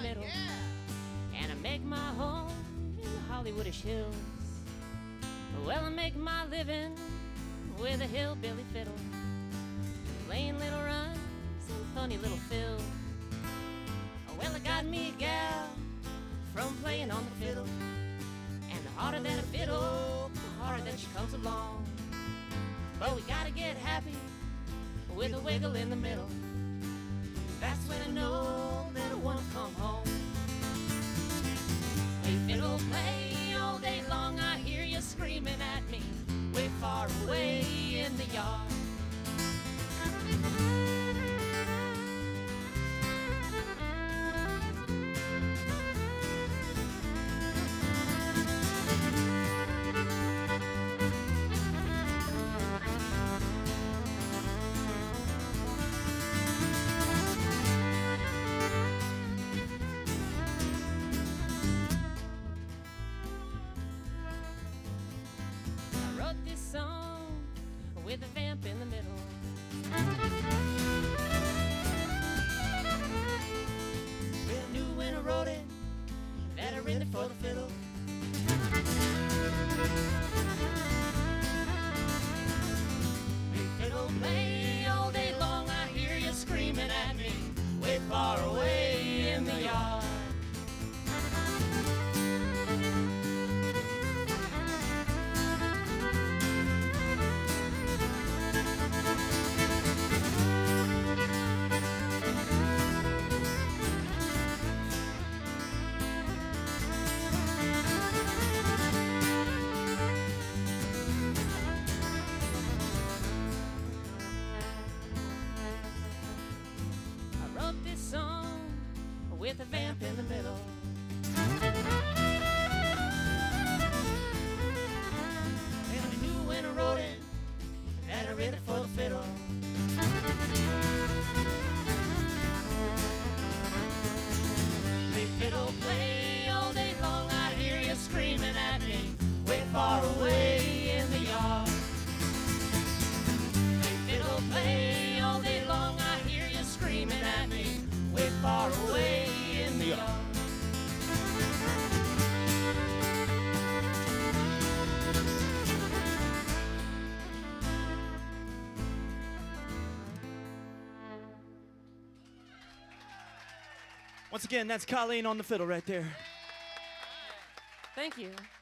fiddle. And I make my home in the Hollywoodish hills. Well, I make my living with a hillbilly fiddle, playing little runs and funny little fills. Well, I got me a gal from playing on the fiddle, and the harder that I fiddle, the harder that she comes along. But we gotta get happy with a wiggle in the middle. That's when I know that I wanna come home. Play fiddle, play all day long. I hear you screaming at me way far away in the yard. Wrote this song with a vamp in the middle. Well, I knew when I wrote it that I written it for the fiddle. Play fiddle, play all day long. I hear you screaming at me way far away in the yard. This song with a vamp in the middle. And I knew when I wrote it that I wrote it for the fiddle. Play fiddle, play all day long. I hear you screaming at me way far away in the yard. Play fiddle, play all day long. I hear you screaming at me way far away in the yard. Once again, that's Colleen on the fiddle right there. Thank you.